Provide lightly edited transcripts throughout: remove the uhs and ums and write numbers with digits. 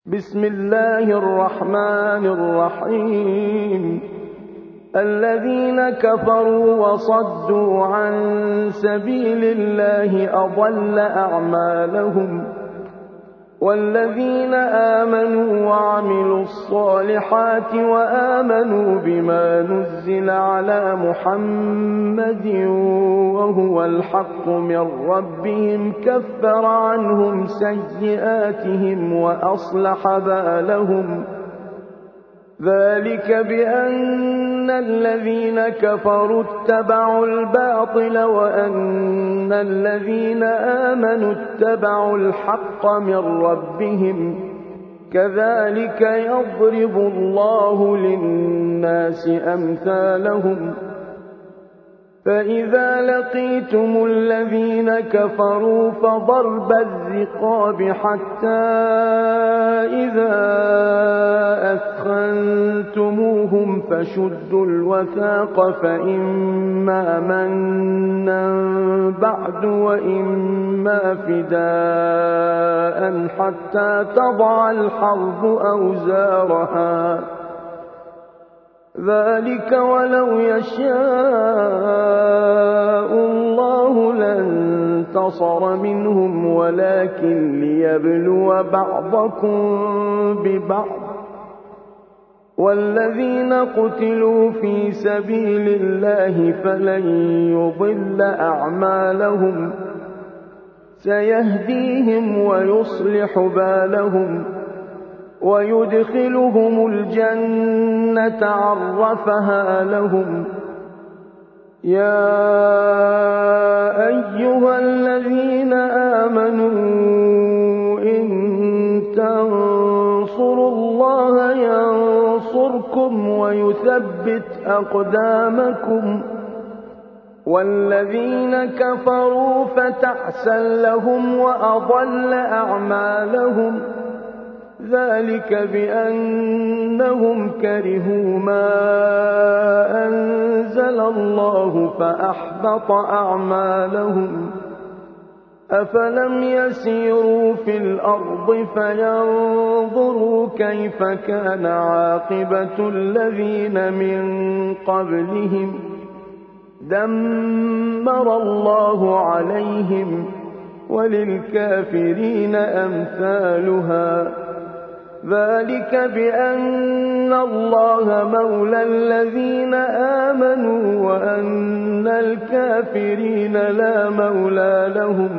بسم الله الرحمن الرحيم. الذين كفروا وصدوا عن سبيل الله أضل أعمالهم، والذين آمنوا وعملوا الصالحات وآمنوا بما نزل على محمد وهو الحق من ربهم كفر عنهم سيئاتهم وأصلح بالهم. ذلك بأن الذين كفروا اتبعوا الباطل وأن الذين آمنوا اتبعوا الحق من ربهم، كذلك يضرب الله للناس أمثالهم. فإذا لقيتم الذين كفروا فضرب الرقاب حتى إذا أثخنتموهم فشدوا الوثاق، فإما منا بعد وإما فداء حتى تضع الحرب أوزارها. ذلك ولو يشاء الله لانتصر منهم ولكن ليبلو بعضكم ببعض. والذين قتلوا في سبيل الله فلن يضل أعمالهم، سيهديهم ويصلح بالهم ويدخلهم الجنة عرفها لهم. يا أيها الذين آمنوا إن تنصروا الله ينصركم ويثبت أقدامكم. والذين كفروا فتعسا لهم وأضل أعمالهم. ذلك بأنهم كرهوا ما أنزل الله فأحبط أعمالهم. أفلم يسيروا في الأرض فينظروا كيف كان عاقبة الذين من قبلهم، دمر الله عليهم وللكافرين أمثالها. ذلك بأن الله مولى الذين آمنوا وأن الكافرين لا مولى لهم.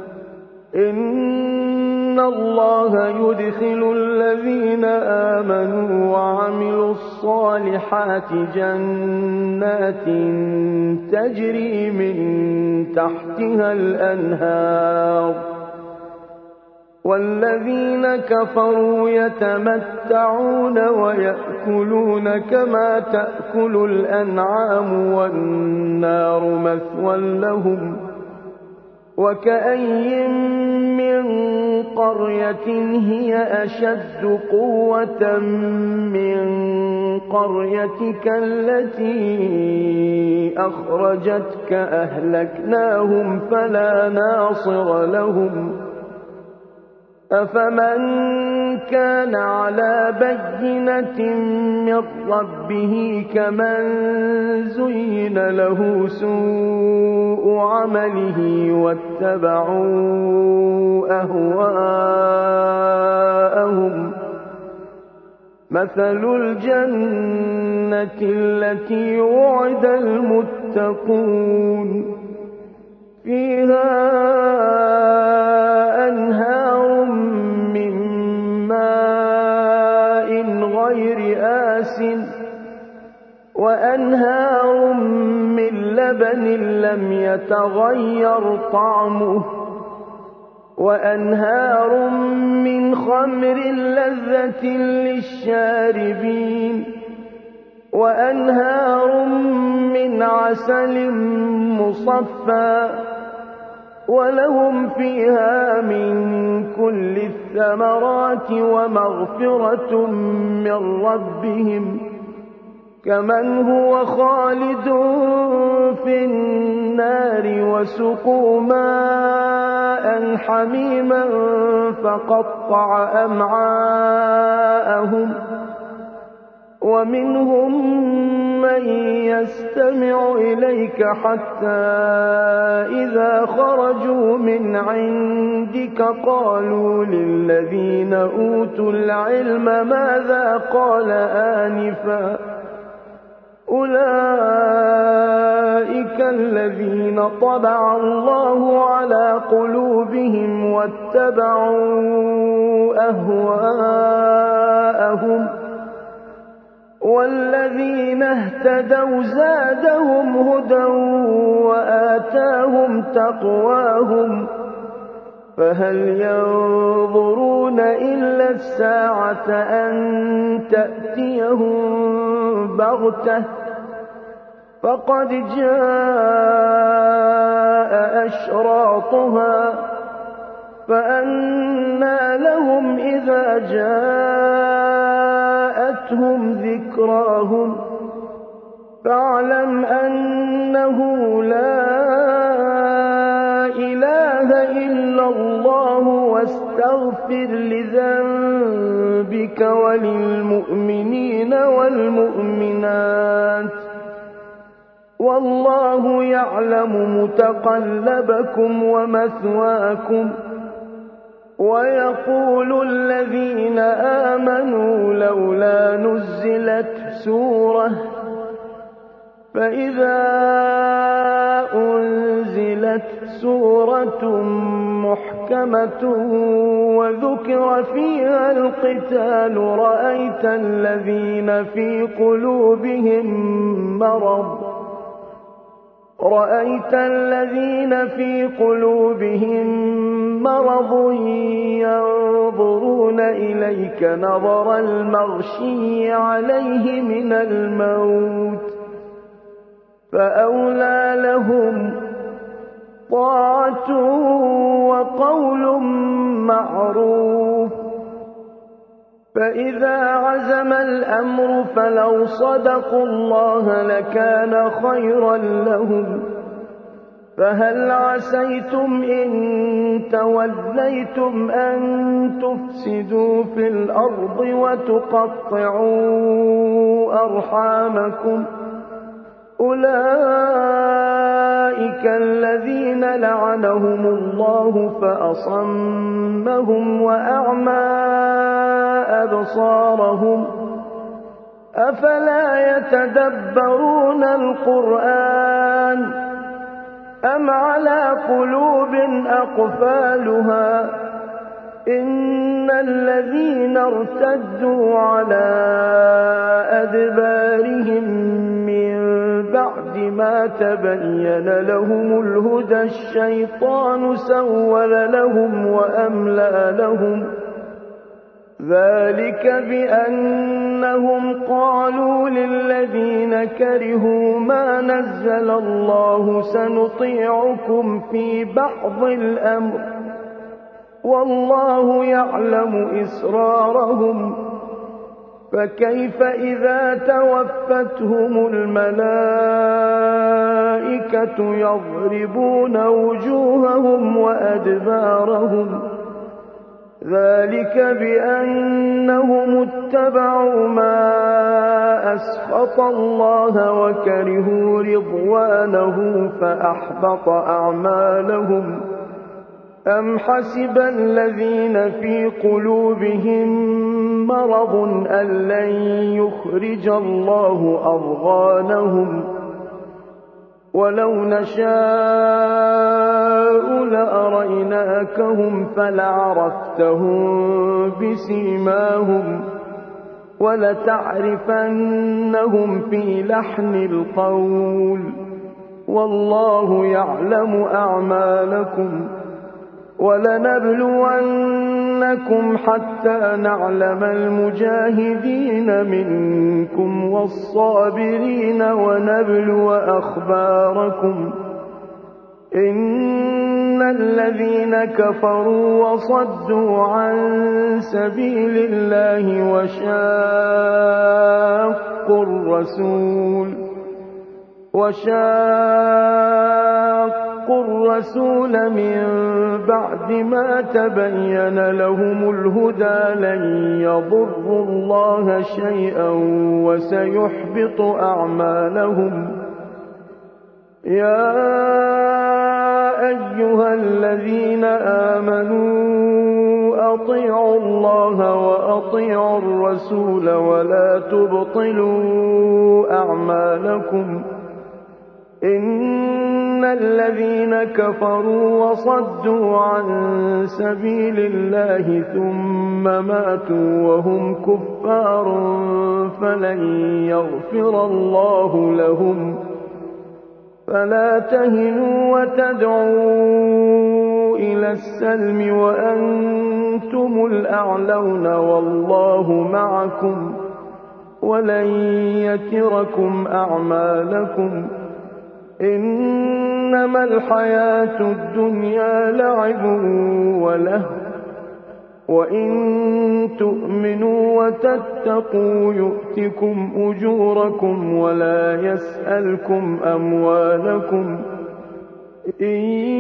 إن الله يدخل الذين آمنوا وعملوا الصالحات جنات تجري من تحتها الأنهار، والذين كفروا يتمتعون ويأكلون كما تأكل الأنعام والنار مثوى لهم. وكأين من قرية هي أشد قوة من قريتك التي أخرجتك أهلكناهم فلا ناصر لهم. أفمن كان على بينة من ربه كمن زين له سوء عمله واتبعوا أهواءهم. مثل الجنة التي وعد المتقون فيها أنهار من ماء غير آسٍ وأنهار من لبن لم يتغير طعمه وأنهار من خمر لذة للشاربين وأنهار من عسل مصفى ولهم فيها من كل الثمرات ومغفرة من ربهم كمن هو خالد في النار وسقوا ماء ماء حميما فقطع أمعاءهم ومنهم من يستمع إليك حتى إذا خرجوا من عندك قالوا للذين أوتوا العلم ماذا قال آنفا أولئك الذين طبع الله على قلوبهم واتبعوا أهواءهم والذين اهتدوا زادهم هدى وآتاهم تقواهم فهل ينظرون إلا الساعة أن تأتيهم بغتة فقد جاء أشراطها فأنى لهم إذا جاءتهم ذكراهم فاعلم أنه لا إله إلا الله واستغفر لذنبك وللمؤمنين والمؤمنات والله يعلم متقلبكم ومثواكم ويقول الذين آمنوا لولا نزلت سورة فإذا أنزلت سورة محكمة وذكر فيها القتال رأيت الذين في قلوبهم مرض ينظرون إليك نظر المغشي عليه من الموت فأولى لهم طاعة وقول معروف فإذا عزم الأمر فلو صدقوا الله لكان خيرا لهم فهل عسيتم إن توليتم أن تفسدوا في الأرض وتقطعوا أرحامكم أولئك الذين لعنهم الله فأصمهم وأعمى أبصارهم أفلا يتدبرون القرآن أم على قلوب أقفالها إن الذين ارتدوا على أدبارهم من بعد ما تبين لهم الهدى الشيطان سول لهم وأملى لهم ذلك بأنهم قالوا للذين كرهوا ما نزل الله سنطيعكم في بعض الأمر والله يعلم إسرارهم فكيف إذا توفتهم الملائكة يضربون وجوههم وأدبارهم ذلك بأنهم اتبعوا ما أسخط الله وكرهوا رضوانه فأحبط أعمالهم أم حسب الذين في قلوبهم مرض أن لن يخرج الله أضغانهم ولو نشاء لأريناكهم فلعرفتهم بسيماهم ولتعرفنهم في لحن القول والله يعلم أعمالكم ولنبلونكم حتى نعلم المجاهدين منكم والصابرين ونبلو أخباركم إن الذين كفروا وصدوا عن سبيل الله وشاقوا شاقوا الرسول من بعد ما تبين لهم الهدى لن يضروا الله شيئا وسيحبط أعمالهم. يا أيها الذين آمنوا أطيعوا الله وأطيعوا الرسول ولا تبطلوا أعمالكم. إن الذين كفروا وصدوا عن سبيل الله ثم ماتوا وهم كفار فلن يغفر الله لهم. فلا تهنوا وتدعوا إلى السلم وأنتم الأعلون والله معكم ولن يتركم أعمالكم. إنما الحياة الدنيا لعب ولهو وإن تؤمنوا وتتقوا يؤتكم أجوركم ولا يسألكم أموالكم. إن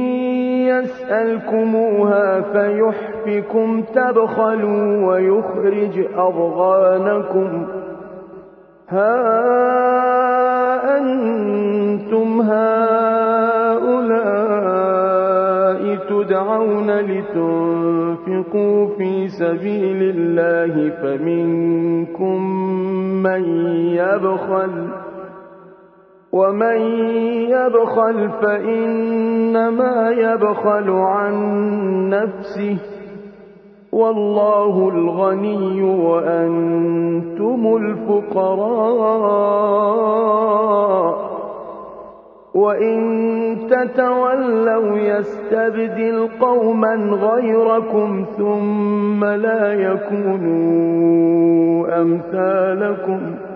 يسألكموها فيحفكم تبخلوا ويخرج أضغانكم. ها أنتم هؤلاء تدعون لتنفقوا في سبيل الله فمنكم من يبخل ومن يبخل فإنما يبخل عن نفسه والله الغني وأنتم الفقراء. وإن تتولوا يستبدل قوما غيركم ثم لا يكونوا أمثالكم.